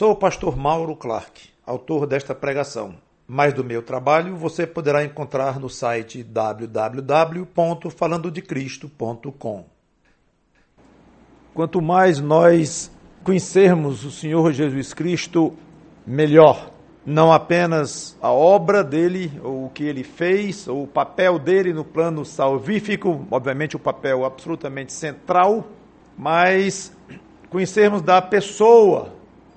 Sou o pastor Mauro Clark, autor desta pregação. Mais do meu trabalho você poderá encontrar no site www.falandodecristo.com. Quanto mais nós conhecermos o Senhor Jesus Cristo, melhor. Não apenas a obra dele, ou o que ele fez, ou o papel dele no plano salvífico, obviamente o papel absolutamente central, mas conhecermos da pessoa,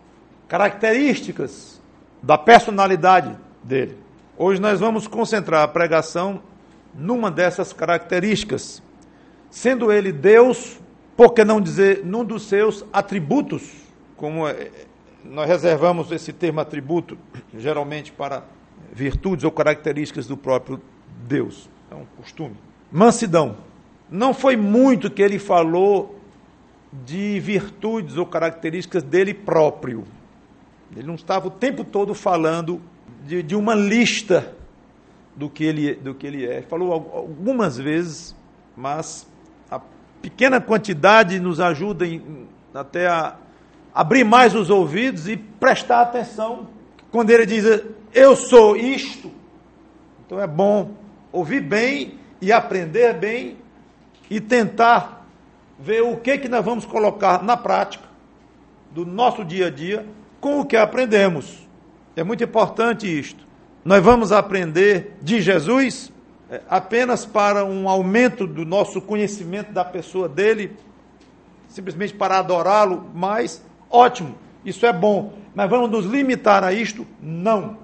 características da personalidade dele. Hoje nós vamos concentrar a pregação numa dessas características, sendo ele Deus, por que não dizer num dos seus atributos, como nós reservamos esse termo atributo geralmente para virtudes ou características do próprio Deus. É um costume. Mansidão. Não foi muito que ele falou de virtudes ou características dele próprio. Ele não estava o tempo todo falando de uma lista do que ele é. Falou algumas vezes, mas a pequena quantidade nos ajuda até a abrir mais os ouvidos e prestar atenção. Quando ele diz, eu sou isto, então é bom ouvir bem e aprender bem e tentar ver o que nós vamos colocar na prática do nosso dia a dia com o que aprendemos. É muito importante isto. Nós vamos aprender de Jesus apenas para um aumento do nosso conhecimento da pessoa dele, simplesmente para adorá-lo, mas ótimo, isso é bom. Mas vamos nos limitar a isto? Não.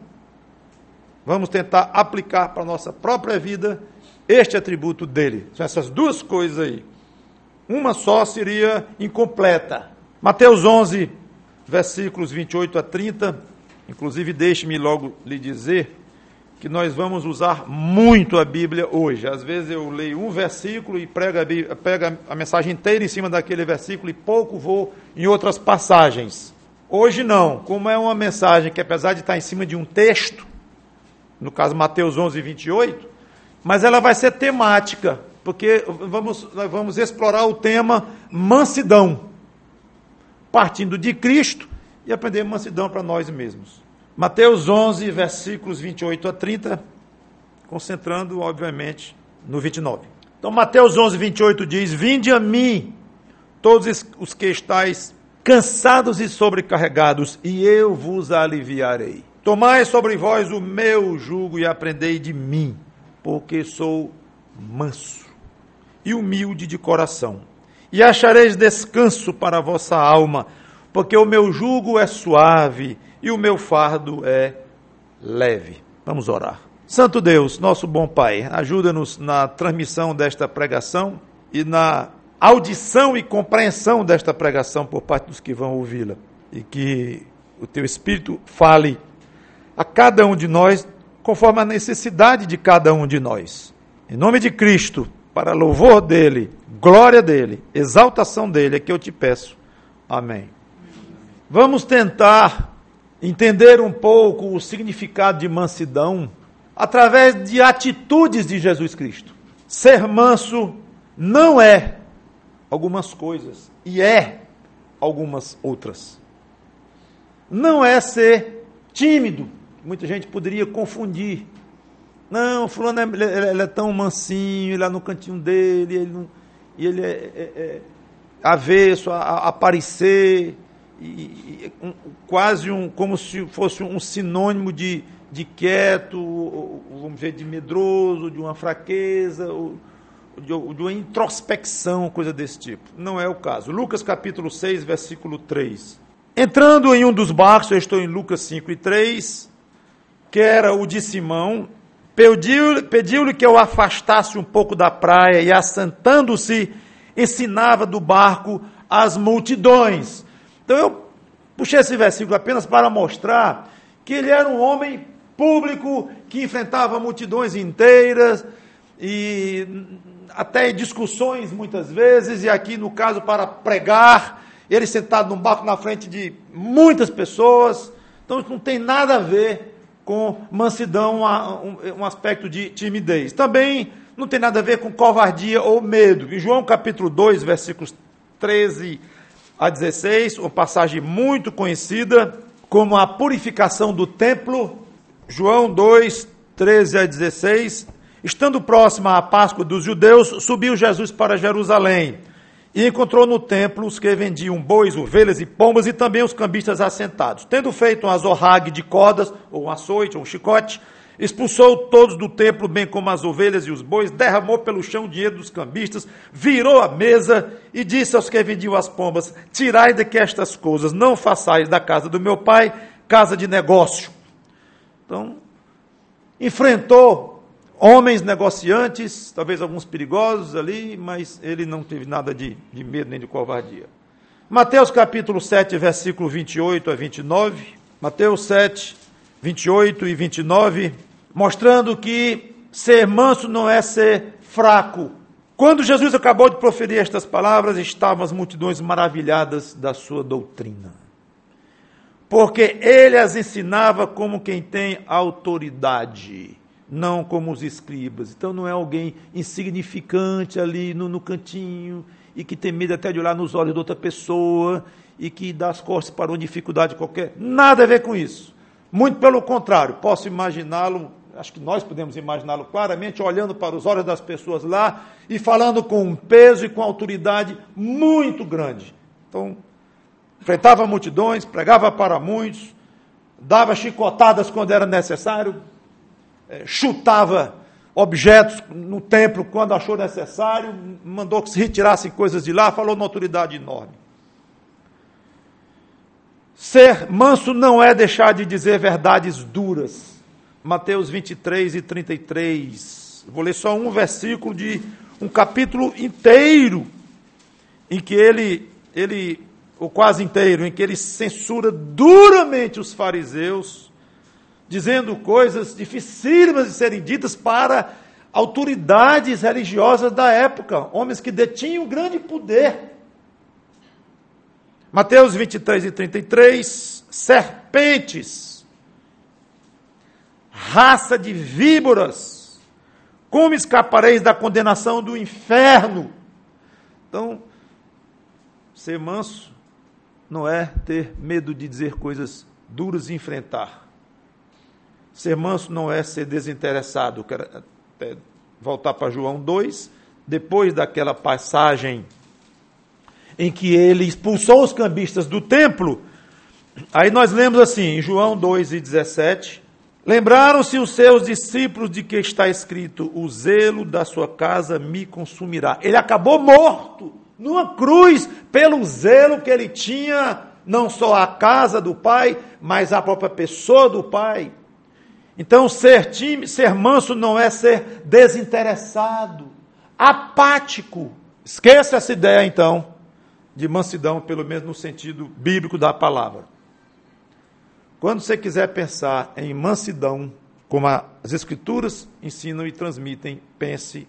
Vamos tentar aplicar para a nossa própria vida este atributo dele. São essas duas coisas aí. Uma só seria incompleta. Mateus 11, versículos 28 a 30, inclusive deixe-me logo lhe dizer que nós vamos usar muito a Bíblia hoje. Às vezes eu leio um versículo e pego a mensagem inteira em cima daquele versículo e pouco vou em outras passagens. Hoje não, como é uma mensagem que apesar de estar em cima de um texto, no caso Mateus 11, 28, mas ela vai ser temática, porque nós vamos explorar o tema mansidão, partindo de Cristo e aprender mansidão para nós mesmos. Mateus 11, versículos 28 a 30, concentrando, obviamente, no 29. Então, Mateus 11, 28 diz, vinde a mim, todos os que estáis cansados e sobrecarregados, e eu vos aliviarei. Tomai sobre vós o meu jugo e aprendei de mim, porque sou manso e humilde de coração. E achareis descanso para a vossa alma, porque o meu jugo é suave e o meu fardo é leve. Vamos orar. Santo Deus, nosso bom Pai, ajuda-nos na transmissão desta pregação e na audição e compreensão desta pregação por parte dos que vão ouvi-la. E que o Teu Espírito fale a cada um de nós conforme a necessidade de cada um de nós. Em nome de Cristo, para louvor dEle, glória dEle, exaltação dEle, é que eu te peço. Amém. Vamos tentar entender um pouco o significado de mansidão através de atitudes de Jesus Cristo. Ser manso não é algumas coisas e é algumas outras. Não é ser tímido. Muita gente poderia confundir. Não, fulano ele é tão mansinho, ele é no cantinho dele, ele é avesso a aparecer, quase como se fosse um sinônimo de quieto, vamos dizer, de medroso, de uma fraqueza, ou de uma introspecção, coisa desse tipo. Não é o caso. Lucas capítulo 6, versículo 3. Entrando em um dos barcos, eu estou em Lucas 5 e 3, que era o de Simão, pediu-lhe que eu afastasse um pouco da praia e, assentando-se, ensinava do barco as multidões. Então eu puxei esse versículo apenas para mostrar que ele era um homem público que enfrentava multidões inteiras e até discussões muitas vezes, e aqui no caso para pregar, ele sentado num barco na frente de muitas pessoas. Então isso não tem nada a ver com mansidão, um aspecto de timidez. Também não tem nada a ver com covardia ou medo. Em João capítulo 2, versículos 13 a 16, uma passagem muito conhecida, como a purificação do templo. João 2, 13 a 16. Estando próxima à Páscoa dos judeus, subiu Jesus para Jerusalém e encontrou no templo os que vendiam bois, ovelhas e pombas e também os cambistas assentados. Tendo feito um azorrague de cordas, ou um açoite, ou um chicote, expulsou todos do templo, bem como as ovelhas e os bois, derramou pelo chão o dinheiro dos cambistas, virou a mesa e disse aos que vendiam as pombas: tirai daqui estas coisas, não façais da casa do meu pai casa de negócio. Então, enfrentou homens negociantes, talvez alguns perigosos ali, mas ele não teve nada de medo nem de covardia. Mateus capítulo 7, versículo 28 a 29. Mateus 7, 28 e 29, mostrando que ser manso não é ser fraco. Quando Jesus acabou de proferir estas palavras, estavam as multidões maravilhadas da sua doutrina, porque ele as ensinava como quem tem autoridade, não como os escribas. Então não é alguém insignificante ali no cantinho, e que tem medo até de olhar nos olhos de outra pessoa, e que dá as costas para uma dificuldade qualquer. Nada a ver com isso. Muito pelo contrário, posso imaginá-lo, acho que nós podemos imaginá-lo claramente, olhando para os olhos das pessoas lá, e falando com um peso e com autoridade muito grande. Então, enfrentava multidões, pregava para muitos, dava chicotadas quando era necessário, chutava objetos no templo quando achou necessário, mandou que se retirassem coisas de lá, falou numa autoridade enorme. Ser manso não é deixar de dizer verdades duras. Mateus 23 e 33. Vou ler só um versículo de um capítulo inteiro, em que ele, ou quase inteiro, em que ele censura duramente os fariseus, dizendo coisas dificílimas de serem ditas para autoridades religiosas da época, homens que detinham grande poder. Mateus 23 e 33, serpentes, raça de víboras, como escapareis da condenação do inferno? Então, ser manso não é ter medo de dizer coisas duras e enfrentar. Ser manso não é ser desinteressado. Quero até voltar para João 2, depois daquela passagem em que ele expulsou os cambistas do templo. Aí nós lemos assim, em João 2 e 17, lembraram-se os seus discípulos de que está escrito: o zelo da sua casa me consumirá. Ele acabou morto numa cruz pelo zelo que ele tinha, não só a casa do Pai, mas a própria pessoa do Pai. Então, ser manso não é ser desinteressado, apático. Esqueça essa ideia, então, de mansidão, pelo menos no sentido bíblico da palavra. Quando você quiser pensar em mansidão, como as Escrituras ensinam e transmitem, pense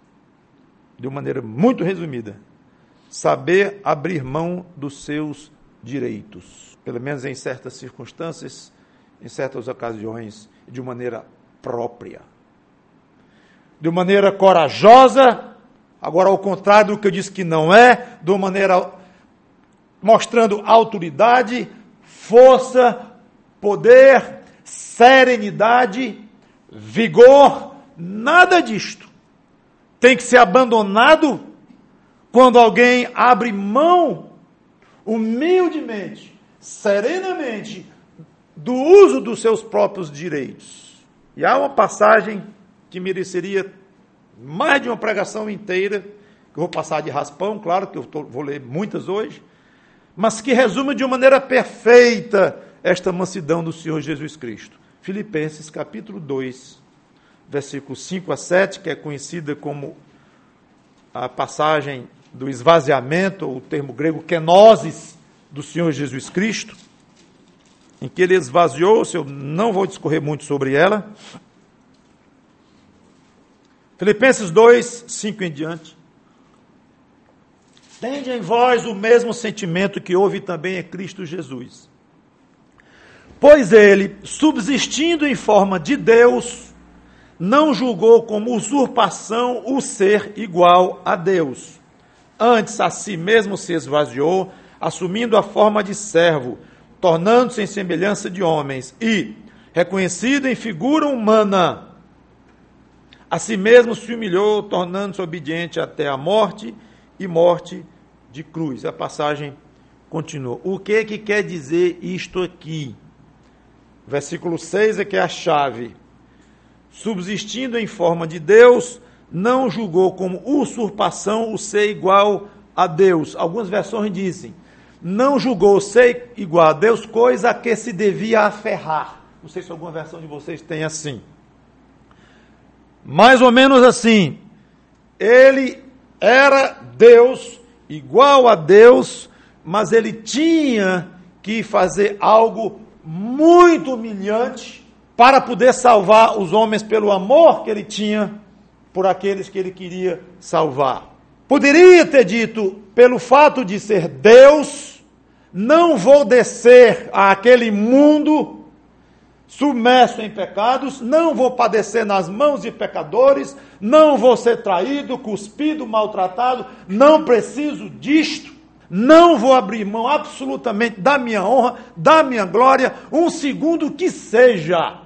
de uma maneira muito resumida: saber abrir mão dos seus direitos, pelo menos em certas circunstâncias, em certas ocasiões, de maneira própria, de maneira corajosa, agora ao contrário do que eu disse que não é, de uma maneira mostrando autoridade, força, poder, serenidade, vigor. Nada disto tem que ser abandonado quando alguém abre mão humildemente, serenamente, do uso dos seus próprios direitos. E há uma passagem que mereceria mais de uma pregação inteira, que eu vou passar de raspão, claro que eu vou ler muitas hoje, mas que resume de uma maneira perfeita esta mansidão do Senhor Jesus Cristo. Filipenses capítulo 2, versículos 5 a 7, que é conhecida como a passagem do esvaziamento, ou o termo grego kenosis, do Senhor Jesus Cristo, em que ele esvaziou-se. Eu não vou discorrer muito sobre ela. Filipenses 2, 5 em diante. Tende em vós o mesmo sentimento que houve também em Cristo Jesus. Pois ele, subsistindo em forma de Deus, não julgou como usurpação o ser igual a Deus. Antes a si mesmo se esvaziou, assumindo a forma de servo, tornando-se em semelhança de homens, e, reconhecido em figura humana, a si mesmo se humilhou, tornando-se obediente até a morte, e morte de cruz. A passagem continua. O que quer dizer isto aqui? Versículo 6 é que é a chave. Subsistindo em forma de Deus, não julgou como usurpação o ser igual a Deus. Algumas versões dizem, não julgou o ser igual a Deus, coisa a que se devia aferrar. Não sei se alguma versão de vocês tem assim. Mais ou menos assim. Ele era Deus, igual a Deus, mas ele tinha que fazer algo muito humilhante para poder salvar os homens pelo amor que ele tinha por aqueles que ele queria salvar. Poderia ter dito, pelo fato de ser Deus, não vou descer àquele mundo submerso em pecados, não vou padecer nas mãos de pecadores, não vou ser traído, cuspido, maltratado, não preciso disto, não vou abrir mão absolutamente da minha honra, da minha glória, um segundo que seja,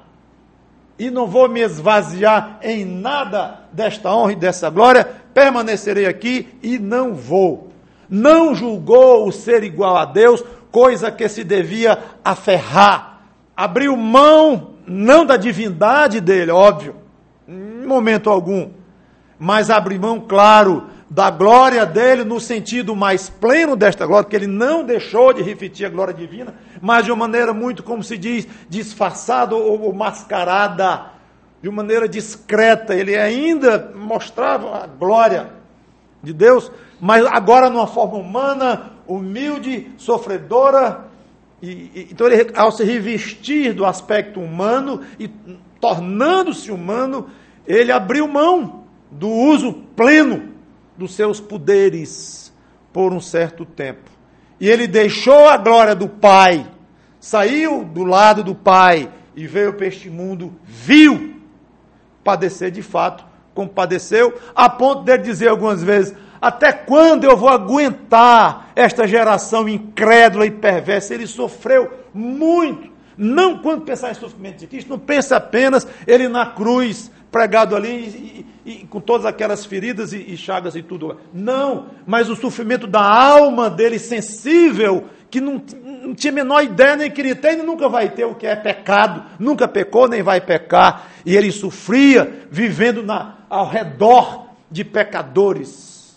e não vou me esvaziar em nada desta honra e dessa glória, permanecerei aqui e não vou. Não julgou o ser igual a Deus, coisa que se devia aferrar. Abriu mão, não da divindade dele, óbvio, em momento algum, mas abriu mão, claro, da glória dele no sentido mais pleno desta glória, porque ele não deixou de refletir a glória divina, mas de uma maneira muito, como se diz, disfarçada ou mascarada, de uma maneira discreta. Ele ainda mostrava a glória de Deus, mas agora numa forma humana, humilde, sofredora. Então ele, ao se revestir do aspecto humano e tornando-se humano, ele abriu mão do uso pleno dos seus poderes por um certo tempo. E ele deixou a glória do Pai, saiu do lado do Pai e veio para este mundo, viu padecer de fato, como padeceu, a ponto de dizer algumas vezes, até quando eu vou aguentar esta geração incrédula e perversa? Ele sofreu muito. Não, quando pensar em sofrimento de Cristo, não pensa apenas ele na cruz, pregado ali e com todas aquelas feridas e chagas e tudo. Não, mas o sofrimento da alma dele sensível, que não tinha a menor ideia, nem queria ter, e nunca vai ter o que é pecado, nunca pecou, nem vai pecar. E ele sofria vivendo ao redor de pecadores,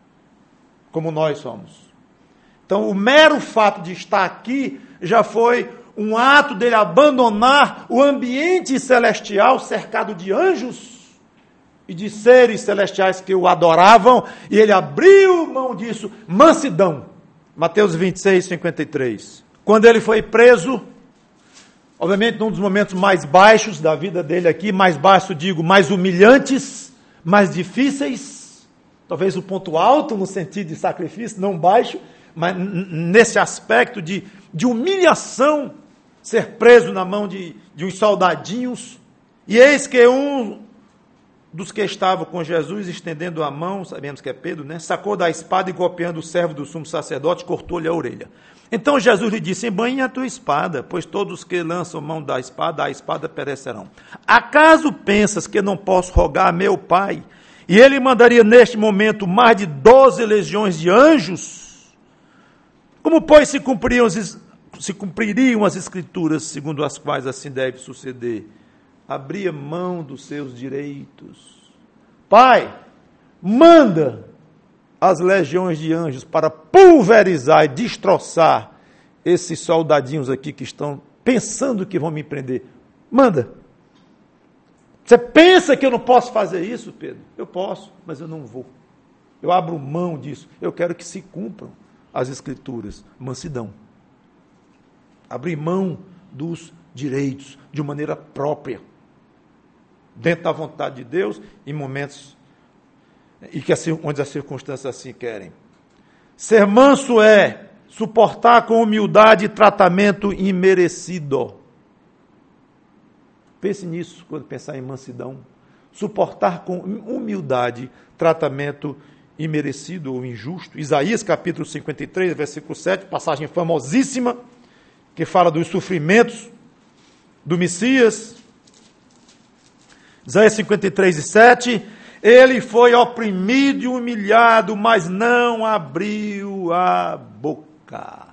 como nós somos. Então, o mero fato de estar aqui já foi um ato dele abandonar o ambiente celestial cercado de anjos e de seres celestiais que o adoravam, e ele abriu mão disso, mansidão. Mateus 26, 53. Quando ele foi preso, obviamente num dos momentos mais baixos da vida dele aqui, mais baixo, digo, mais humilhantes, mais difíceis, talvez o ponto alto no sentido de sacrifício, não baixo, mas nesse aspecto de humilhação, ser preso na mão de uns soldadinhos. E eis que um dos que estavam com Jesus, estendendo a mão, sabemos que é Pedro, né? Sacou da espada e golpeando o servo do sumo sacerdote, cortou-lhe a orelha. Então Jesus lhe disse, embainha a tua espada, pois todos que lançam mão da espada, a espada perecerão. Acaso pensas que não posso rogar a meu Pai, e ele mandaria neste momento mais de 12 legiões de anjos? Como, pois, se cumpririam as escrituras, segundo as quais assim deve suceder? Abria mão dos seus direitos. Pai, manda as legiões de anjos para pulverizar e destroçar esses soldadinhos aqui que estão pensando que vão me prender. Manda. Você pensa que eu não posso fazer isso, Pedro? Eu posso, mas eu não vou. Eu abro mão disso. Eu quero que se cumpram as escrituras. Mansidão. Abrir mão dos direitos de maneira própria, dentro da vontade de Deus, em momentos onde as circunstâncias assim querem. Ser manso é suportar com humildade tratamento imerecido. Pense nisso quando pensar em mansidão. Suportar com humildade tratamento imerecido ou injusto. Isaías capítulo 53, versículo 7, passagem famosíssima, que fala dos sofrimentos do Messias. Isaías 53:7, ele foi oprimido e humilhado, mas não abriu a boca.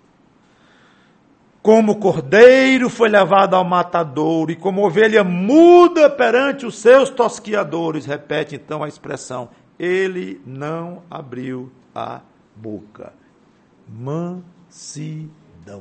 Como cordeiro foi levado ao matadouro, e como ovelha muda perante os seus tosquiadores. Repete então a expressão, ele não abriu a boca. Mansidão.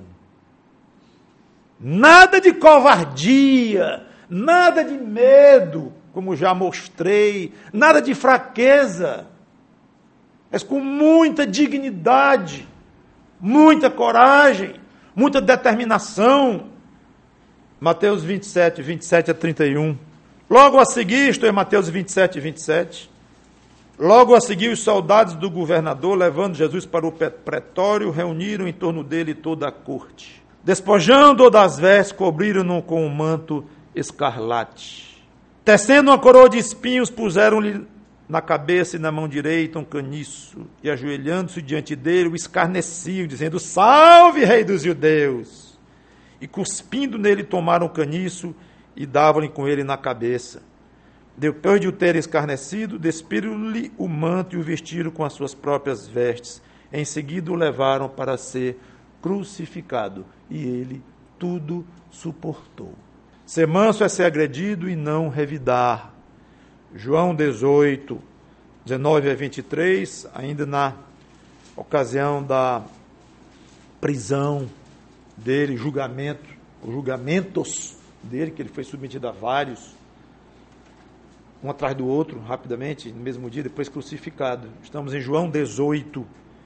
Nada de covardia, nada de medo, como já mostrei, nada de fraqueza, mas com muita dignidade, muita coragem, muita determinação. Mateus 27, 27 a 31. Logo a seguir, isto é Mateus 27, 27, logo a seguir os soldados do governador, levando Jesus para o pretório, reuniram em torno dele toda a corte. Despojando-o das vestes, cobriram-no com um manto escarlate. Tecendo uma coroa de espinhos, puseram-lhe na cabeça e na mão direita um caniço, e ajoelhando-se diante dele, o escarneciam, dizendo, salve, rei dos judeus! E cuspindo nele, tomaram o caniço e davam-lhe com ele na cabeça. Depois de o terem escarnecido, despiram-lhe o manto e o vestiram com as suas próprias vestes. Em seguida o levaram para ser crucificado, e ele tudo suportou. Ser manso é ser agredido e não revidar. João 18, 19 a 23, ainda na ocasião da prisão dele, julgamentos dele, que ele foi submetido a vários, um atrás do outro, rapidamente, no mesmo dia, depois crucificado. Estamos em João 18,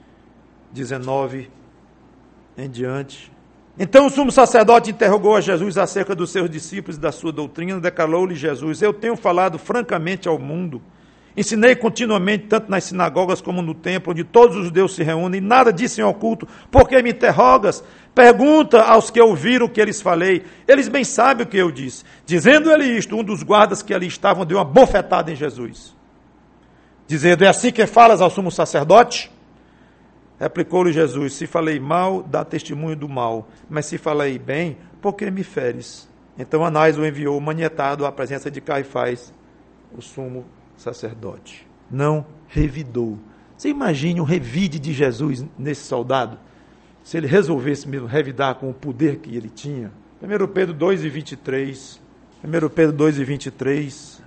19 em diante. Então o sumo sacerdote interrogou a Jesus acerca dos seus discípulos e da sua doutrina. Declarou-lhe Jesus, eu tenho falado francamente ao mundo, ensinei continuamente, tanto nas sinagogas como no templo, onde todos os judeus se reúnem, nada disse em oculto. Por que me interrogas? Pergunta aos que ouviram o que eles falei. Eles bem sabem o que eu disse. Dizendo ele isto, um dos guardas que ali estavam deu uma bofetada em Jesus, dizendo, é assim que falas ao sumo sacerdote? Replicou-lhe Jesus, se falei mal, dá testemunho do mal, mas se falei bem, por que me feres? Então Anás o enviou manietado à presença de Caifás, o sumo sacerdote. Não revidou. Você imagine o revide de Jesus nesse soldado, se ele resolvesse mesmo revidar com o poder que ele tinha. 1 Pedro 2 e 23. 1 Pedro 2 e 23.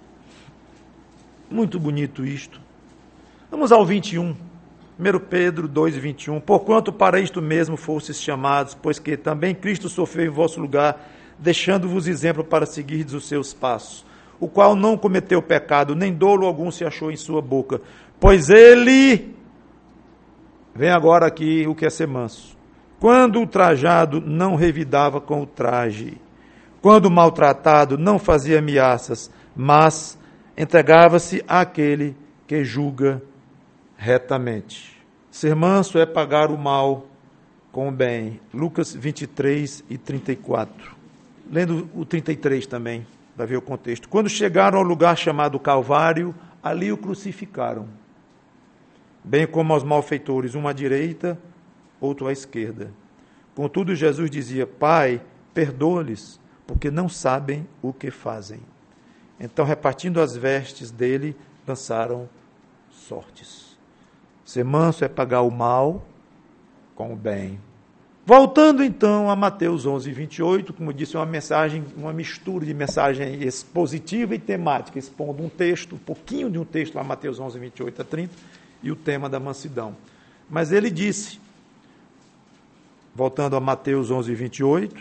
Muito bonito isto. Vamos ao 21. 1 Pedro 2, 21, porquanto para isto mesmo fostes chamados, pois que também Cristo sofreu em vosso lugar, deixando-vos exemplo para seguirdes os seus passos, o qual não cometeu pecado, nem dolo algum se achou em sua boca, pois ele, vem agora aqui o que é ser manso, quando ultrajado não revidava com o traje, quando maltratado não fazia ameaças, mas entregava-se àquele que julga retamente. Ser manso é pagar o mal com o bem. Lucas 23 e 34. Lendo o 33 também, para ver o contexto. Quando chegaram ao lugar chamado Calvário, ali o crucificaram, bem como aos malfeitores, um à direita, outro à esquerda. Contudo, Jesus dizia, Pai, perdoa-lhes, porque não sabem o que fazem. Então, repartindo as vestes dele, lançaram sortes. Ser manso é pagar o mal com o bem. Voltando então a Mateus 11, 28, como disse, uma mensagem, uma mistura de mensagem expositiva e temática, expondo um texto, um pouquinho de um texto lá, Mateus 11, 28 a 30, e o tema da mansidão. Mas ele disse, voltando a Mateus 11, 28,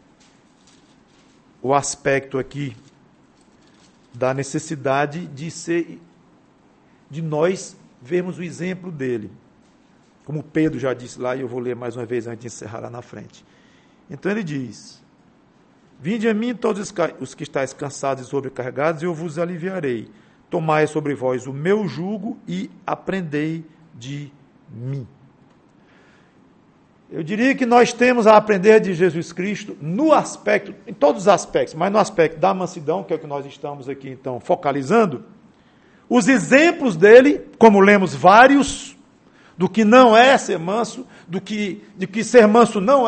o aspecto aqui da necessidade de nós vermos o exemplo dele, como Pedro já disse lá, e eu vou ler mais uma vez antes de encerrar lá na frente. Então ele diz, vinde a mim todos os que estáis cansados e sobrecarregados, e eu vos aliviarei. Tomai sobre vós o meu jugo e aprendei de mim. Eu diria que nós temos a aprender de Jesus Cristo no aspecto, em todos os aspectos, mas no aspecto da mansidão, que é o que nós estamos aqui então focalizando, os exemplos dele, como lemos vários, do que não é ser manso, de que ser manso não é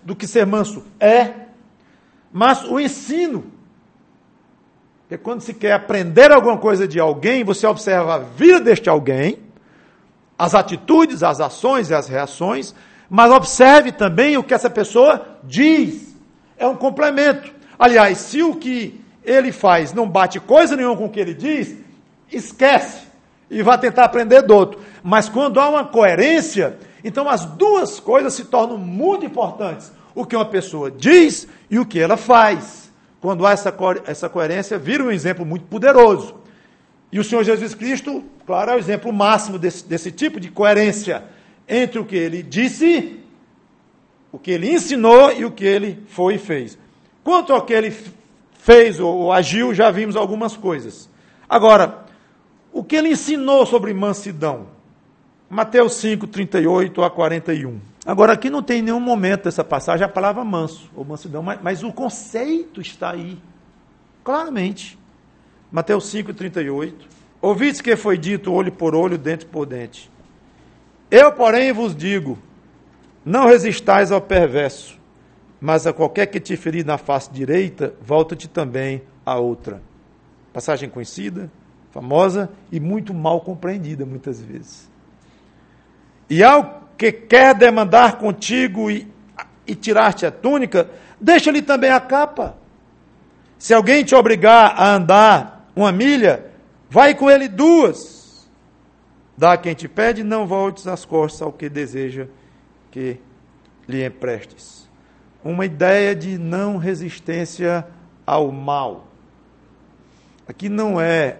do que ser manso? É. Mas o ensino, que quando se quer aprender alguma coisa de alguém, você observa a vida deste alguém, as atitudes, as ações e as reações, mas observe também o que essa pessoa diz. É um complemento. Aliás, se o que ele faz não bate coisa nenhuma com o que ele diz, esquece e vai tentar aprender do outro. Mas quando há uma coerência, então as duas coisas se tornam muito importantes. O que uma pessoa diz e o que ela faz. Quando há essa coerência, vira um exemplo muito poderoso. E o Senhor Jesus Cristo, claro, é o exemplo máximo desse tipo de coerência entre o que ele disse, o que ele ensinou e o que ele foi e fez. Quanto ao que ele fez ou agiu, já vimos algumas coisas. Agora, o que ele ensinou sobre mansidão? Mateus 5, 38 a 41. Agora, aqui não tem nenhum momento dessa passagem a palavra manso ou mansidão, mas o conceito está aí, claramente. Mateus 5, 38. Ouvistes que foi dito olho por olho, dente por dente. Eu, porém, vos digo, não resistais ao perverso, mas a qualquer que te ferir na face direita, volta-te também a outra. Passagem conhecida, famosa e muito mal compreendida muitas vezes. E ao que quer demandar contigo e tirar-te a túnica, deixa-lhe também a capa. Se alguém te obrigar a andar 1 milha, vai com ele 2. Dá a quem te pede, não voltes as costas ao que deseja que lhe emprestes. Uma ideia de não resistência ao mal. Aqui não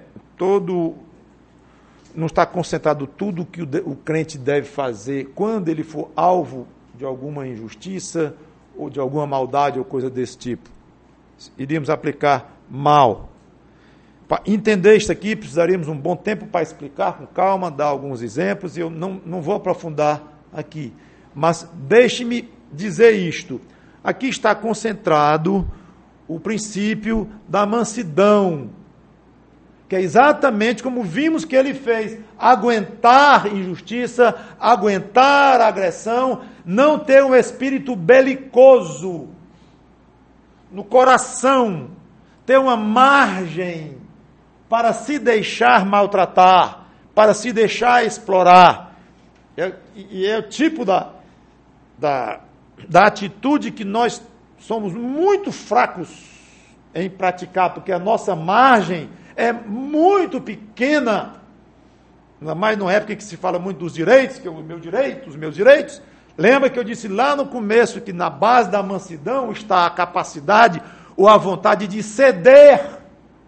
está concentrado tudo o que o crente deve fazer quando ele for alvo de alguma injustiça ou de alguma maldade ou coisa desse tipo. Iríamos aplicar mal. Para entender isso aqui, precisaríamos um bom tempo para explicar com calma, dar alguns exemplos, e eu não vou aprofundar aqui. Mas deixe-me dizer isto. Aqui está concentrado o princípio da mansidão, que é exatamente como vimos que ele fez, aguentar injustiça, aguentar agressão, não ter um espírito belicoso no coração, ter uma margem para se deixar maltratar, para se deixar explorar. E é o tipo da atitude que nós somos muito fracos em praticar, porque a nossa margem é muito pequena, ainda mais numa época que se fala muito dos direitos, que é os meus direitos. Lembra que eu disse lá no começo que na base da mansidão está a capacidade ou a vontade de ceder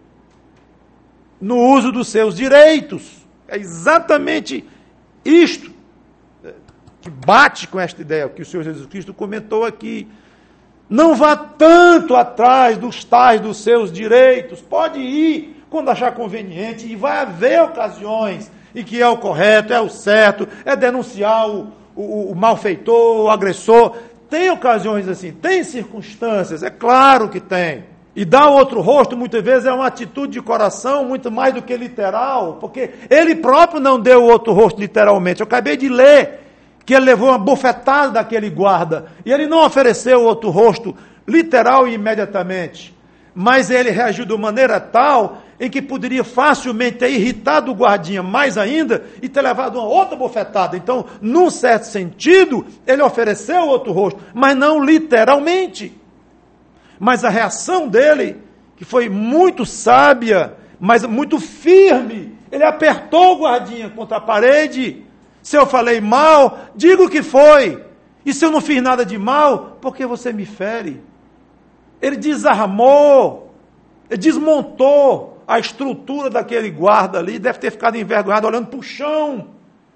no uso dos seus direitos. É exatamente isto que bate com esta ideia que o Senhor Jesus Cristo comentou aqui. Não vá tanto atrás dos seus direitos. Pode ir quando achar conveniente, e vai haver ocasiões em que é o correto, é o certo, é denunciar o malfeitor, o agressor. Tem ocasiões assim, tem circunstâncias, é claro que tem. E dar o outro rosto, muitas vezes, é uma atitude de coração, muito mais do que literal, porque ele próprio não deu o outro rosto literalmente. Eu acabei de ler que ele levou uma bofetada daquele guarda, e ele não ofereceu o outro rosto literal e imediatamente, mas ele reagiu de maneira tal em que poderia facilmente ter irritado o guardinha mais ainda e ter levado uma outra bofetada. Então, num certo sentido, ele ofereceu o outro rosto, mas não literalmente. Mas a reação dele, que foi muito sábia, mas muito firme, ele apertou o guardinha contra a parede. Se eu falei mal, digo que foi. E se eu não fiz nada de mal, por que você me fere? Ele desarmou, ele desmontou a estrutura daquele guarda ali, deve ter ficado envergonhado olhando para o chão.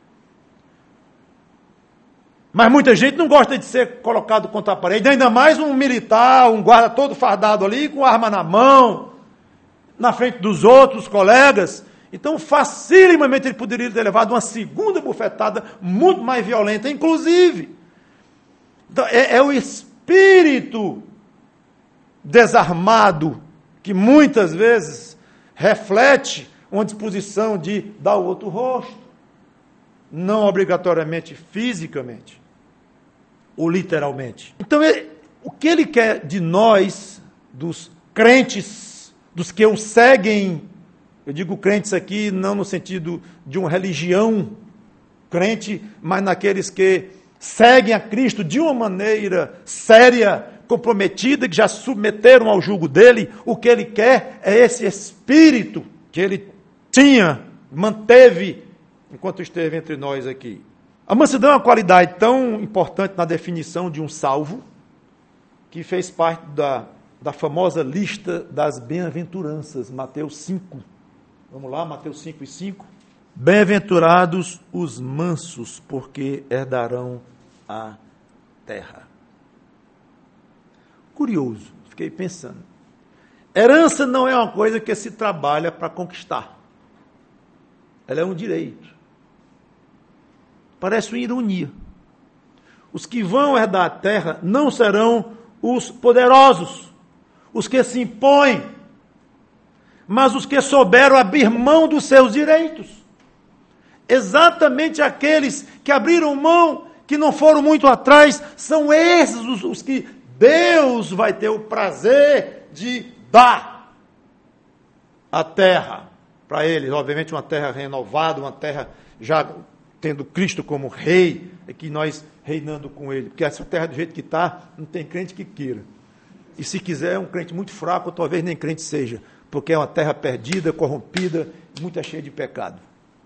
Mas muita gente não gosta de ser colocado contra a parede, ainda mais um militar, um guarda todo fardado ali, com arma na mão, na frente dos outros colegas. Então, facilmente ele poderia ter levado uma segunda bufetada, muito mais violenta, inclusive. Então, é o espírito desarmado que muitas vezes reflete uma disposição de dar o outro rosto, não obrigatoriamente fisicamente. ou literalmente. Então, o que ele quer de nós, dos crentes, dos que o seguem, eu digo crentes aqui não no sentido de uma religião crente, mas naqueles que seguem a Cristo de uma maneira séria, comprometida, que já se submeteram ao jugo dele, o que ele quer é esse espírito que ele tinha, manteve, enquanto esteve entre nós aqui. A mansidão é uma qualidade tão importante na definição de um salvo, que fez parte da famosa lista das bem-aventuranças, Mateus 5. Vamos lá, Mateus 5:5. Bem-aventurados os mansos, porque herdarão a terra. Curioso, fiquei pensando. Herança não é uma coisa que se trabalha para conquistar. Ela é um direito. Parece uma ironia. Os que vão herdar a terra não serão os poderosos, os que se impõem, mas os que souberam abrir mão dos seus direitos. Exatamente aqueles que abriram mão, que não foram muito atrás, são esses os que Deus vai ter o prazer de dar a terra para eles. Obviamente uma terra renovada, uma terra já tendo Cristo como rei, é que nós reinando com ele. Porque essa terra do jeito que está, não tem crente que queira. E se quiser, é um crente muito fraco, talvez nem crente seja, porque é uma terra perdida, corrompida, muito cheia de pecado.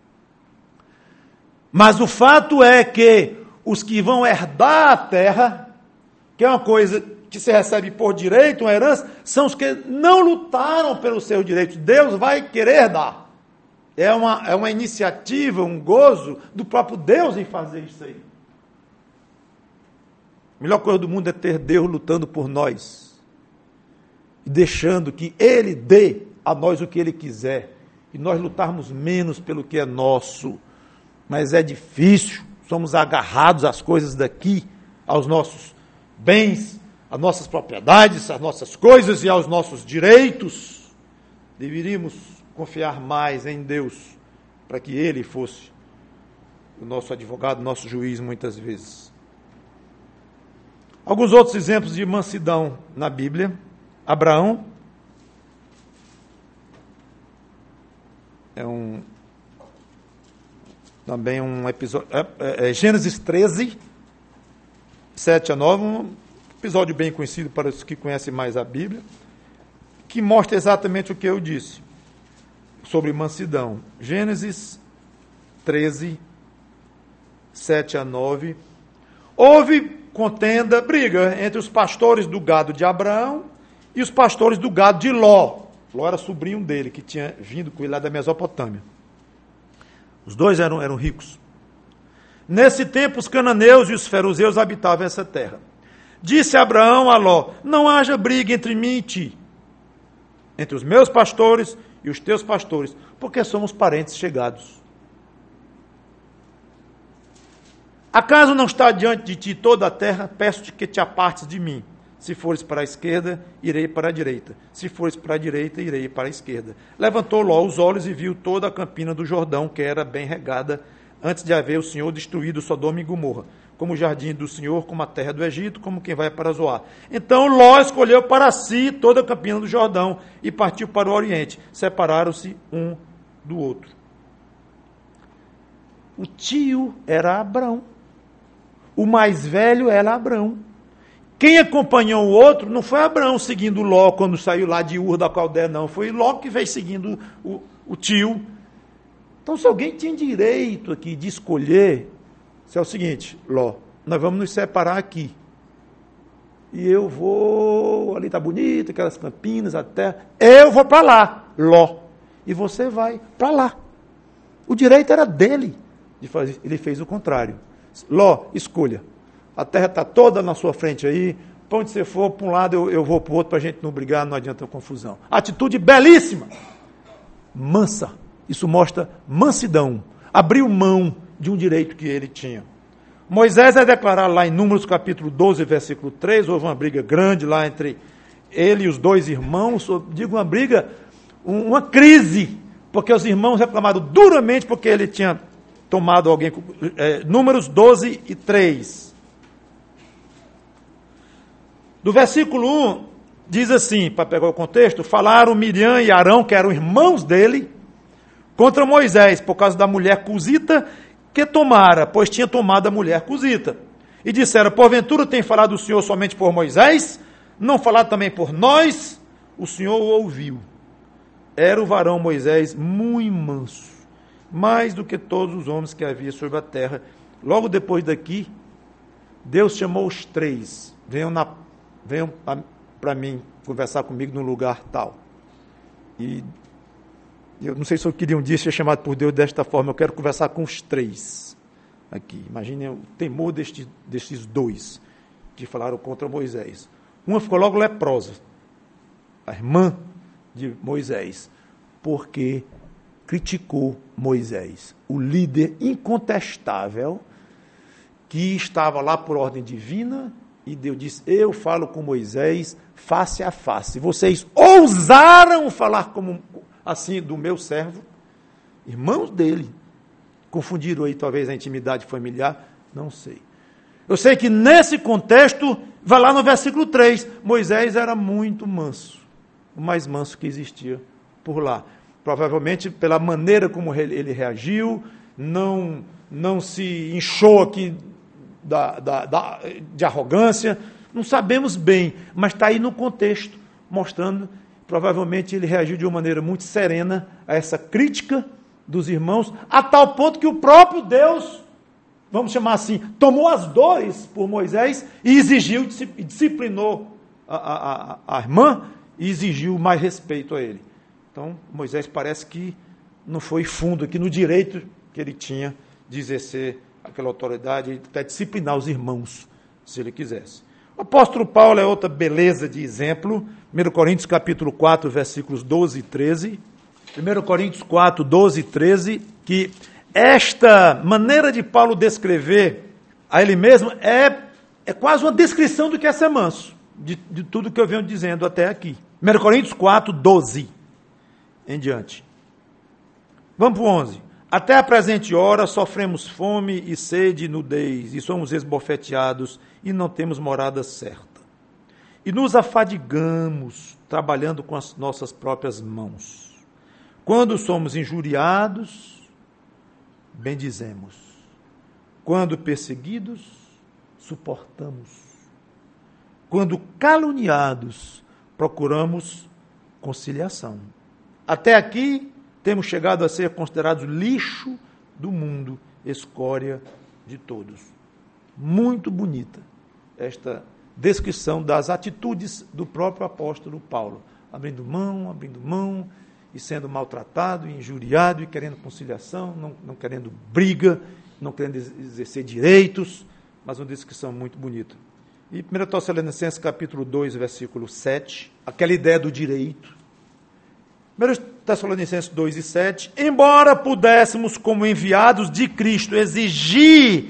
Mas o fato é que os que vão herdar a terra, que é uma coisa que se recebe por direito, uma herança, são os que não lutaram pelos seus direitos. Deus vai querer dar. É uma iniciativa, um gozo do próprio Deus em fazer isso aí. A melhor coisa do mundo é ter Deus lutando por nós. E deixando que Ele dê a nós o que Ele quiser. E nós lutarmos menos pelo que é nosso. Mas é difícil. Somos agarrados às coisas daqui, aos nossos bens, às nossas propriedades, às nossas coisas e aos nossos direitos. Deveríamos confiar mais em Deus, para que Ele fosse o nosso advogado, o nosso juiz, muitas vezes. Alguns outros exemplos de mansidão na Bíblia. Abraão também um episódio, Gênesis 13, 7-9, um episódio bem conhecido para os que conhecem mais a Bíblia, que mostra exatamente o que eu disse sobre mansidão. Gênesis 13, 7-9. Houve contenda, briga entre os pastores do gado de Abraão e os pastores do gado de Ló. Ló era sobrinho dele, que tinha vindo com ele lá da Mesopotâmia. Os dois eram ricos. Nesse tempo, os cananeus e os feruzeus habitavam essa terra. Disse Abraão a Ló: não haja briga entre mim e ti, entre os meus pastores e os teus pastores, porque somos parentes chegados. Acaso não está diante de ti toda a terra? Peço-te que te apartes de mim. Se fores para a esquerda, irei para a direita. Se fores para a direita, irei para a esquerda. Levantou Ló os olhos e viu toda a campina do Jordão, que era bem regada, antes de haver o Senhor destruído Sodoma e Gomorra, como o jardim do Senhor, como a terra do Egito, como quem vai para Zoar. Então Ló escolheu para si toda a campina do Jordão e partiu para o Oriente. Separaram-se um do outro. O tio era Abrão. O mais velho era Abrão. Quem acompanhou o outro não foi Abrão seguindo Ló quando saiu lá de Ur da Caldeia, não. Foi Ló que veio seguindo o tio. Então, se alguém tinha direito aqui de escolher, é o seguinte: Ló, nós vamos nos separar aqui. E eu vou, ali está bonito, aquelas campinas, a terra. Eu vou para lá, Ló. E você vai para lá. O direito era dele de fazer. Ele fez o contrário. Ló, escolha. A terra está toda na sua frente aí. Para onde você for, para um lado eu vou para o outro, para a gente não brigar, não adianta confusão. Atitude belíssima. Mansa. Isso mostra mansidão. Abriu mão de um direito que ele tinha. Moisés é declarado lá em Números capítulo 12, versículo 3, houve uma briga grande lá entre ele e os dois irmãos, digo uma briga, uma crise, porque os irmãos reclamaram duramente porque ele tinha tomado alguém, Números 12 e 3. Do versículo 1, diz assim, para pegar o contexto, falaram Miriam e Arão, que eram irmãos dele, contra Moisés, por causa da mulher cusita que tomara, pois tinha tomado a mulher cusita. E disseram, porventura tem falado o Senhor somente por Moisés? Não falado também por nós? O Senhor o ouviu. Era o varão Moisés muito manso, mais do que todos os homens que havia sobre a terra. Logo depois daqui, Deus chamou os três. Venham para mim conversar comigo num lugar tal. E eu não sei se eu queria um dia ser chamado por Deus desta forma. Eu quero conversar com os três aqui. Imaginem o temor destes dois que falaram contra Moisés. Uma ficou logo leprosa, a irmã de Moisés, porque criticou Moisés, o líder incontestável que estava lá por ordem divina, e Deus disse, eu falo com Moisés face a face. Vocês ousaram falar como assim do meu servo? Irmãos dele. Confundiram aí talvez a intimidade familiar? Não sei. Eu sei que nesse contexto, vai lá no versículo 3, Moisés era muito manso, o mais manso que existia por lá. Provavelmente pela maneira como ele reagiu, não se inchou aqui de arrogância, não sabemos bem, mas está aí no contexto, mostrando, provavelmente ele reagiu de uma maneira muito serena a essa crítica dos irmãos, a tal ponto que o próprio Deus, vamos chamar assim, tomou as dores por Moisés e exigiu, disciplinou a irmã e exigiu mais respeito a ele. Então, Moisés parece que não foi fundo aqui no direito que ele tinha de exercer aquela autoridade e até disciplinar os irmãos, se ele quisesse. O apóstolo Paulo é outra beleza de exemplo. 1 Coríntios capítulo 4, versículos 12 e 13. 1 Coríntios 4, 12 e 13, que esta maneira de Paulo descrever a ele mesmo é quase uma descrição do que é ser manso, de tudo que eu venho dizendo até aqui. 1 Coríntios 4, 12 em diante. Vamos para o 11. Até a presente hora sofremos fome e sede e nudez, e somos esbofeteados e não temos morada certa. E nos afadigamos trabalhando com as nossas próprias mãos. Quando somos injuriados, bendizemos. Quando perseguidos, suportamos. Quando caluniados, procuramos conciliação. Até aqui, temos chegado a ser considerados lixo do mundo, escória de todos. Muito bonita esta descrição das atitudes do próprio apóstolo Paulo, abrindo mão, e sendo maltratado, injuriado, e querendo conciliação, não querendo briga, não querendo exercer direitos, mas uma descrição muito bonita. E 1 Tessalonicenses capítulo 2, versículo 7, aquela ideia do direito. 1 Tessalonicenses 2 e 7, embora pudéssemos, como enviados de Cristo, exigir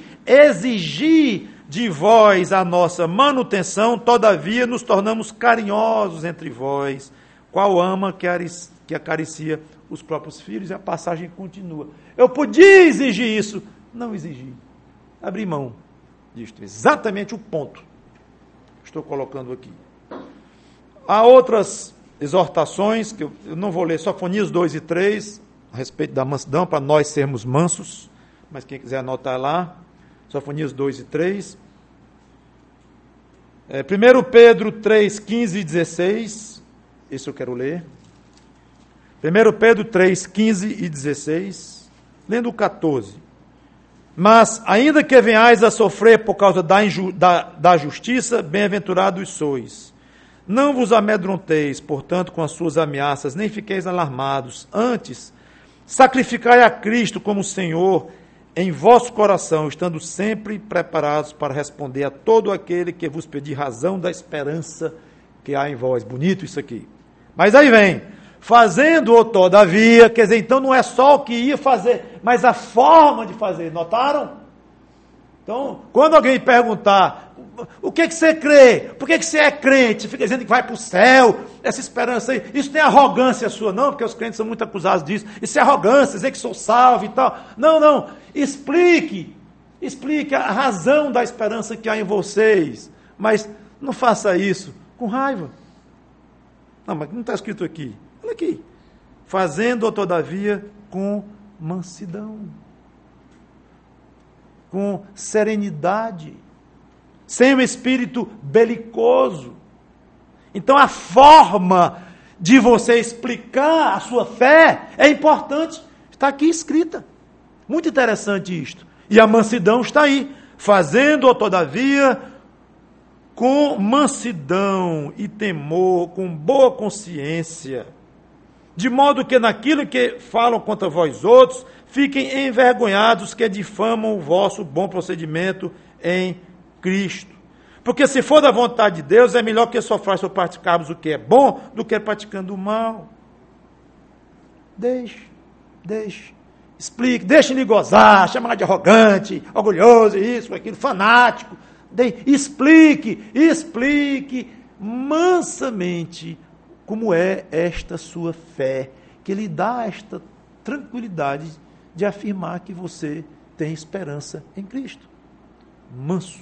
de vós a nossa manutenção, todavia nos tornamos carinhosos entre vós, qual ama que acaricia os próprios filhos, e a passagem continua. Eu podia exigir isso, não exigi, abri mão disto, exatamente o ponto que estou colocando aqui. Há outras exortações, que eu não vou ler, Sofonias 2 e 3, a respeito da mansidão, para nós sermos mansos, mas quem quiser anotar lá, Sofonias 2 e 3. 1 Pedro 3, 15 e 16, isso eu quero ler. 1 Pedro 3, 15 e 16, lendo o 14. Mas, ainda que venhais a sofrer por causa da justiça, bem-aventurados sois. Não vos amedronteis, portanto, com as suas ameaças, nem fiqueis alarmados. Antes, sacrificai a Cristo como Senhor em vosso coração, estando sempre preparados para responder a todo aquele que vos pedir razão da esperança que há em vós. Bonito isso aqui. Mas aí vem, fazendo-o todavia, quer dizer, então não é só o que ia fazer, mas a forma de fazer. Notaram? Então, quando alguém perguntar, o que você crê? Por que você é crente? Você fica dizendo que vai para o céu, essa esperança aí. Isso não é arrogância sua, não, porque os crentes são muito acusados disso. Isso é arrogância, dizer que sou salvo e tal. Não. Explique a razão da esperança que há em vocês. Mas Não faça isso com raiva. Não, mas não está escrito aqui. Olha aqui. Fazendo, todavia, com mansidão, com serenidade, sem um espírito belicoso. Então a forma de você explicar a sua fé é importante. Está aqui escrita. Muito interessante isto. E a mansidão está aí. Fazendo, todavia, com mansidão e temor, com boa consciência, de modo que naquilo que falam contra vós outros, fiquem envergonhados que difamam o vosso bom procedimento em Cristo. Porque se for da vontade de Deus, é melhor que soframos por praticarmos o que é bom, do que praticando o mal. Deixe, explique, deixe-lhe gozar, chamar de arrogante, orgulhoso, isso, aquilo, fanático. Explique mansamente como é esta sua fé, que lhe dá esta tranquilidade de afirmar que você tem esperança em Cristo. Manso.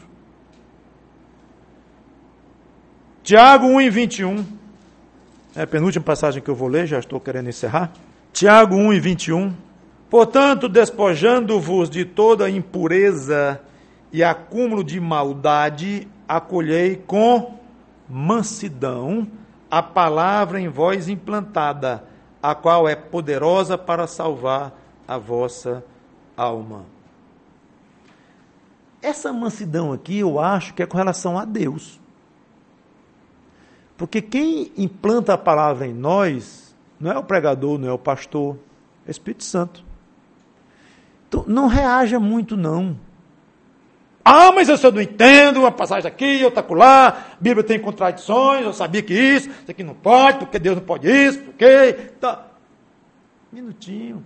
Tiago 1:21, é a penúltima passagem que eu vou ler, já estou querendo encerrar. Tiago 1:21. Portanto, despojando-vos de toda impureza e acúmulo de maldade, acolhei com mansidão a palavra em vós implantada, a qual é poderosa para salvar a vossa alma. Essa mansidão aqui, eu acho que é com relação a Deus. Porque quem implanta a palavra em nós, não é o pregador, não é o pastor, é o Espírito Santo. Então, não reaja muito, não. Ah, mas eu não entendo, uma passagem aqui, outra acolá, a Bíblia tem contradições, eu sabia que isso aqui não pode, porque Deus não pode isso, porque... Tá. Minutinho.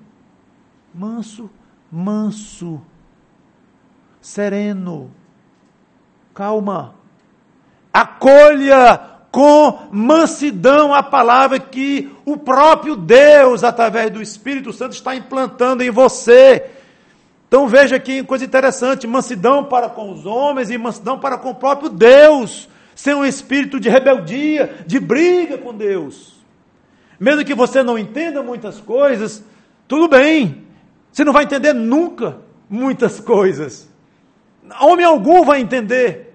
Manso. Sereno. Calma. Acolha com mansidão a palavra que o próprio Deus, através do Espírito Santo, está implantando em você. Então veja aqui coisa interessante, mansidão para com os homens e mansidão para com o próprio Deus, sem um espírito de rebeldia, de briga com Deus. Mesmo que você não entenda muitas coisas, tudo bem, você não vai entender nunca muitas coisas. Homem algum vai entender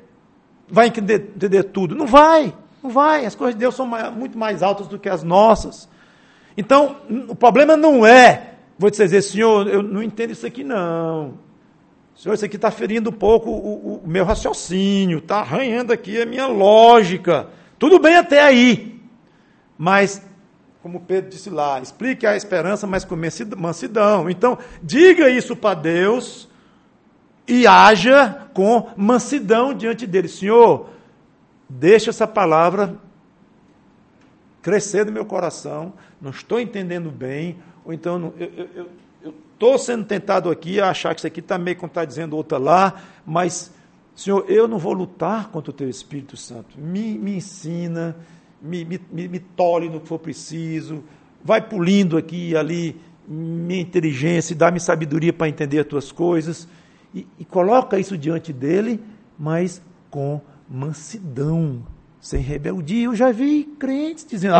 tudo, não vai, as coisas de Deus são muito mais altas do que as nossas. Então, o problema não é, vou te dizer, Senhor, eu não entendo isso aqui não. Senhor, isso aqui está ferindo um pouco o meu raciocínio, está arranhando aqui a minha lógica. Tudo bem até aí. Mas, como Pedro disse lá, explique a esperança, mas com mansidão. Então, diga isso para Deus e haja com mansidão diante dele. Senhor, deixa essa palavra crescer no meu coração, não estou entendendo bem, ou então eu estou sendo tentado aqui a achar que isso aqui está meio contradizendo outra lá, mas, Senhor, eu não vou lutar contra o Teu Espírito Santo. Me ensina, me tolhe no que for preciso, vai pulindo aqui e ali minha inteligência, dá-me sabedoria para entender as Tuas coisas, e coloca isso diante dele, mas com mansidão, sem rebeldia. Eu já vi crentes dizendo,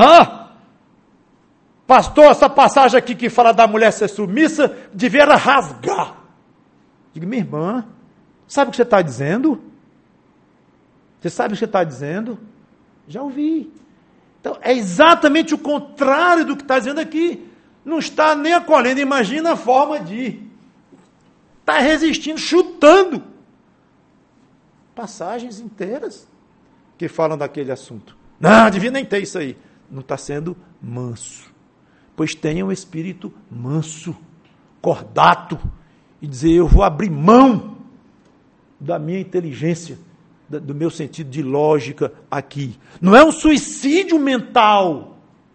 pastor, essa passagem aqui que fala da mulher ser submissa, devia rasgar. Digo, minha irmã, sabe o que você está dizendo? Você sabe o que você está dizendo? Já ouvi. Então, é exatamente o contrário do que está dizendo aqui. Não está nem acolhendo, imagina a forma de... Está resistindo, chutando. Passagens inteiras que falam daquele assunto. Não, devia nem ter isso aí. Não está sendo manso. Pois tenha um espírito manso, cordato, e dizer, eu vou abrir mão da minha inteligência, do meu sentido de lógica aqui. Não é um suicídio mental.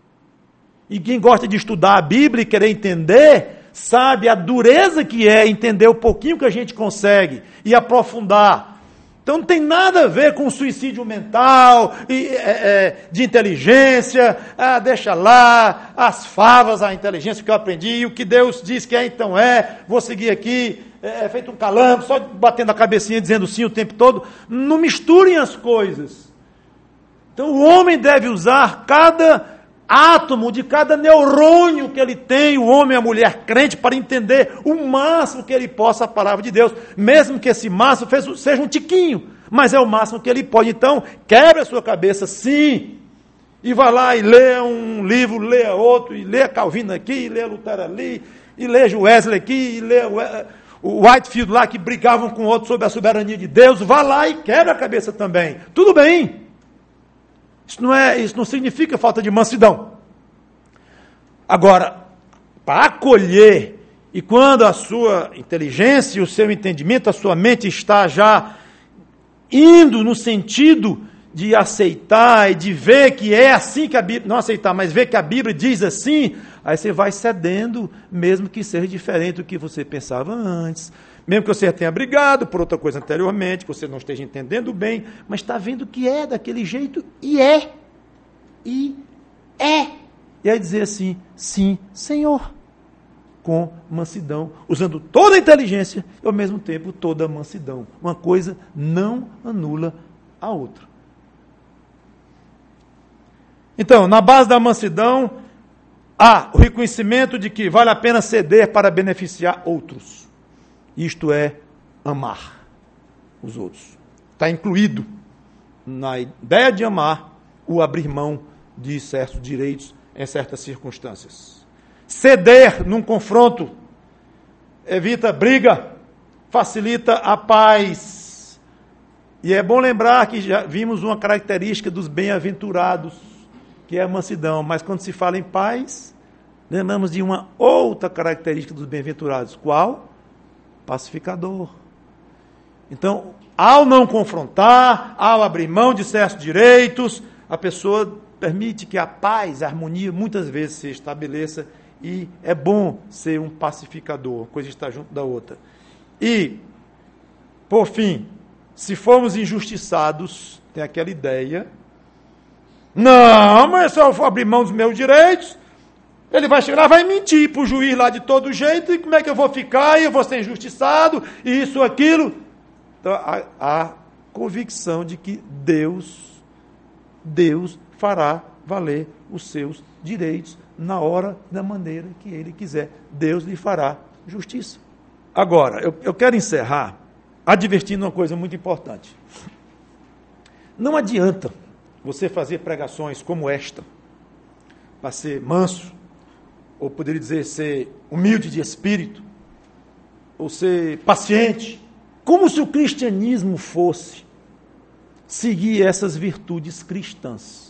E quem gosta de estudar a Bíblia e querer entender, sabe a dureza que é entender o pouquinho que a gente consegue e aprofundar. Então não tem nada a ver com suicídio mental, de inteligência, deixa lá, as favas, a inteligência que eu aprendi, e o que Deus diz que é, então vou seguir aqui, feito um calango, só batendo a cabecinha, dizendo sim o tempo todo. Não misturem as coisas. Então o homem deve usar cada átomo de cada neurônio que ele tem, o homem e a mulher crente, para entender o máximo que ele possa a palavra de Deus, mesmo que esse máximo seja um tiquinho, mas é o máximo que ele pode. Então, quebre a sua cabeça, sim, e vá lá e leia um livro, leia outro, e leia Calvino aqui, e leia Lutero ali, e leia Wesley aqui, e leia o Whitefield lá, que brigavam com outros sobre a soberania de Deus. Vá lá e quebre a cabeça também. Tudo bem. Isso não significa falta de mansidão. Agora, para acolher, e quando a sua inteligência, o seu entendimento, a sua mente está já indo no sentido de aceitar e de ver que é assim que a Bíblia, não aceitar, mas ver que a Bíblia diz assim, aí você vai cedendo, mesmo que seja diferente do que você pensava antes, mesmo que você tenha brigado por outra coisa anteriormente, que você não esteja entendendo bem, mas está vendo que é daquele jeito, e é. E aí dizer assim, sim, Senhor, com mansidão, usando toda a inteligência e ao mesmo tempo toda a mansidão. Uma coisa não anula a outra. Então, na base da mansidão, há o reconhecimento de que vale a pena ceder para beneficiar outros. Isto é, amar os outros. Está incluído na ideia de amar o abrir mão de certos direitos em certas circunstâncias. Ceder num confronto evita briga, facilita a paz. E é bom lembrar que já vimos uma característica dos bem-aventurados, que é a mansidão. Mas quando se fala em paz, lembramos de uma outra característica dos bem-aventurados. Qual? Pacificador. Então, ao não confrontar, ao abrir mão de certos direitos, a pessoa permite que a paz, a harmonia, muitas vezes se estabeleça, e é bom ser um pacificador, coisa está junto da outra. E, por fim, se formos injustiçados, tem aquela ideia, não, mas se eu for abrir mão dos meus direitos, ele vai chegar lá, vai mentir para o juiz lá de todo jeito, e como é que eu vou ficar, e eu vou ser injustiçado, e isso, aquilo. Então, a convicção de que Deus fará valer os seus direitos na hora, da maneira que Ele quiser. Deus lhe fará justiça. Agora, eu quero encerrar advertindo uma coisa muito importante. Não adianta você fazer pregações como esta, para ser manso, ou poderia dizer ser humilde de espírito, ou ser paciente, como se o cristianismo fosse seguir essas virtudes cristãs.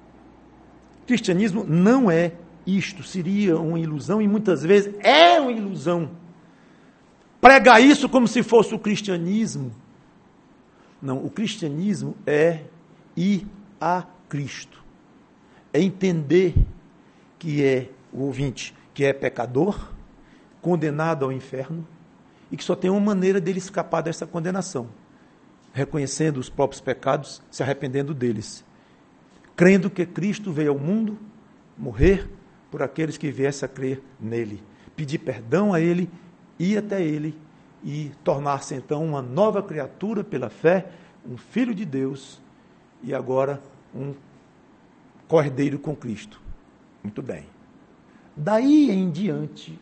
O cristianismo não é isto, seria uma ilusão, e muitas vezes é uma ilusão. Pregar isso como se fosse o cristianismo. Não, o cristianismo é ir a Cristo. É entender que é o ouvinte, que é pecador, condenado ao inferno, e que só tem uma maneira dele escapar dessa condenação: reconhecendo os próprios pecados, se arrependendo deles, crendo que Cristo veio ao mundo morrer por aqueles que viessem a crer nele, pedir perdão a ele, ir até ele e tornar-se então uma nova criatura pela fé, um filho de Deus e agora um cordeiro com Cristo. Muito bem. Daí em diante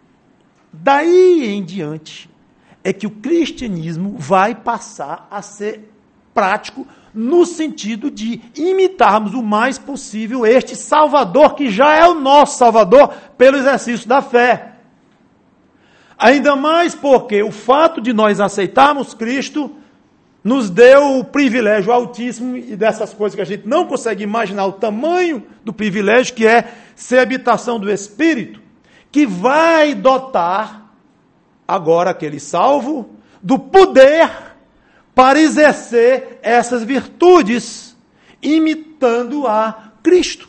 é que o cristianismo vai passar a ser prático no sentido de imitarmos o mais possível este Salvador, que já é o nosso Salvador, pelo exercício da fé. Ainda mais porque o fato de nós aceitarmos Cristo nos deu o privilégio altíssimo, e dessas coisas que a gente não consegue imaginar o tamanho do privilégio, que é ser habitação do Espírito, que vai dotar agora aquele salvo do poder para exercer essas virtudes, imitando a Cristo.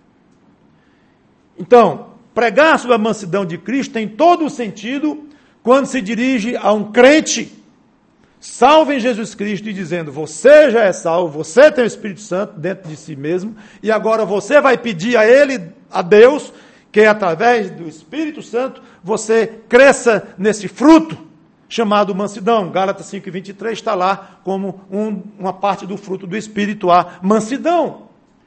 Então, pregar sobre a mansidão de Cristo tem todo o sentido quando se dirige a um crente salvo em Jesus Cristo e dizendo: você já é salvo, você tem o Espírito Santo dentro de si mesmo, e agora você vai pedir a Ele, a Deus, que através do Espírito Santo você cresça nesse fruto, chamado mansidão. Gálatas 5:23 está lá como uma parte do fruto do Espírito, a mansidão.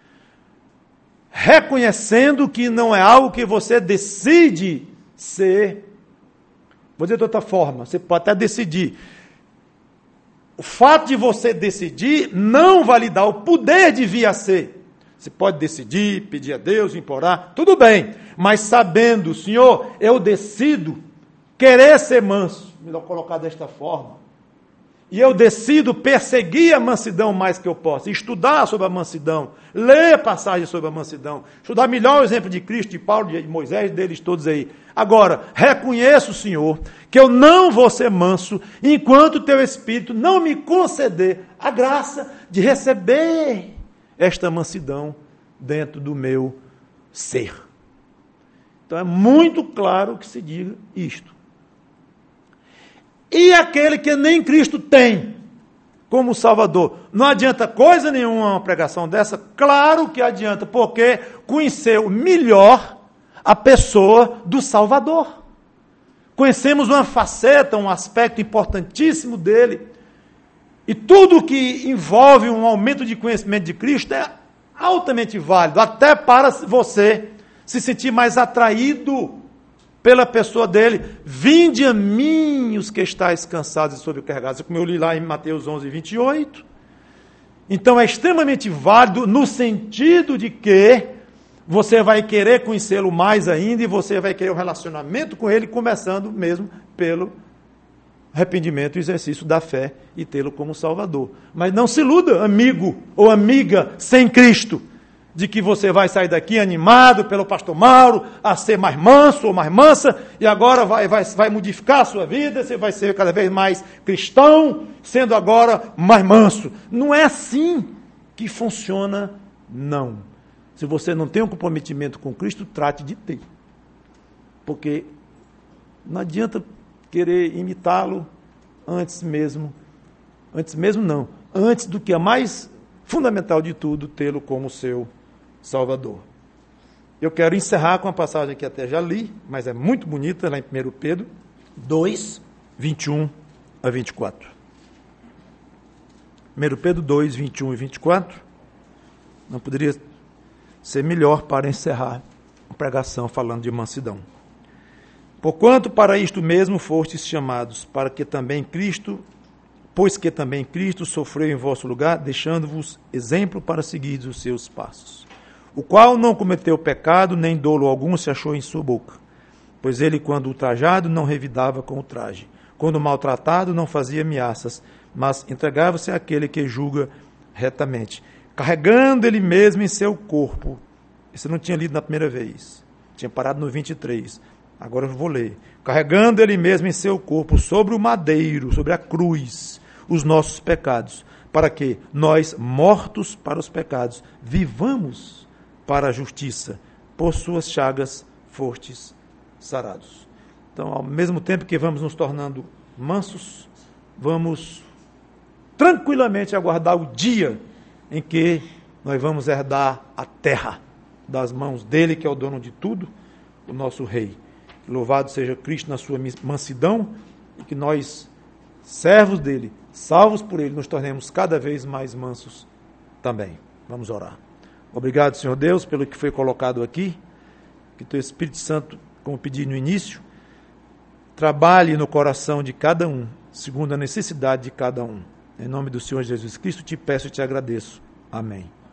Reconhecendo que não é algo que você decide ser. Vou dizer de outra forma, você pode até decidir. O fato de você decidir não vai lhe dar o poder de vir a ser. Você pode decidir, pedir a Deus, implorar, tudo bem. Mas sabendo, Senhor, eu decido querer ser manso, me colocar desta forma. E eu decido perseguir a mansidão mais que eu possa, estudar sobre a mansidão, ler passagens sobre a mansidão, estudar melhor o exemplo de Cristo, de Paulo, de Moisés, deles todos aí. Agora, reconheço, Senhor, que eu não vou ser manso enquanto o teu Espírito não me conceder a graça de receber esta mansidão dentro do meu ser. Então é muito claro que se diga isto. E aquele que nem Cristo tem como Salvador, não adianta coisa nenhuma uma pregação dessa? Claro que adianta, porque conheceu melhor a pessoa do Salvador. Conhecemos uma faceta, um aspecto importantíssimo dele. E tudo que envolve um aumento de conhecimento de Cristo é altamente válido, até para você se sentir mais atraído pela pessoa dele. Vinde a mim os que estáis cansados e sobrecarregados, como eu li lá em Mateus 11:28. Então é extremamente válido no sentido de que você vai querer conhecê-lo mais ainda e você vai querer um relacionamento com ele, começando mesmo pelo arrependimento e exercício da fé e tê-lo como Salvador. Mas não se iluda, amigo ou amiga sem Cristo, de que você vai sair daqui animado pelo pastor Mauro a ser mais manso ou mais mansa, e agora vai modificar a sua vida, você vai ser cada vez mais cristão, sendo agora mais manso. Não é assim que funciona, não. Se você não tem um comprometimento com Cristo, trate de ter. Porque não adianta querer imitá-lo antes do que a mais fundamental de tudo, tê-lo como seu Salvador. Eu quero encerrar com uma passagem que até já li, mas é muito bonita, lá em 1 Pedro 2, 21 a 24. 1 Pedro 2, 21 e 24. Não poderia ser melhor para encerrar a pregação falando de mansidão. Porquanto para isto mesmo fostes chamados, pois que também Cristo sofreu em vosso lugar, deixando-vos exemplo para seguir os seus passos. O qual não cometeu pecado, nem dolo algum se achou em sua boca. Pois ele, quando ultrajado, não revidava com o traje. Quando maltratado, não fazia ameaças, mas entregava-se àquele que julga retamente. Carregando ele mesmo em seu corpo. Isso eu não tinha lido na primeira vez. Tinha parado no 23. Agora eu vou ler. Carregando ele mesmo em seu corpo, sobre o madeiro, sobre a cruz, os nossos pecados, para que nós, mortos para os pecados, vivamos para a justiça. Por suas chagas fostes sarados. Então, ao mesmo tempo que vamos nos tornando mansos, vamos tranquilamente aguardar o dia em que nós vamos herdar a terra das mãos dele, que é o dono de tudo, o nosso rei. Louvado seja Cristo na sua mansidão, e que nós, servos dele, salvos por ele, nos tornemos cada vez mais mansos também. Vamos orar. Obrigado, Senhor Deus, pelo que foi colocado aqui, que teu Espírito Santo, como pedi no início, trabalhe no coração de cada um, segundo a necessidade de cada um. Em nome do Senhor Jesus Cristo, te peço e te agradeço. Amém.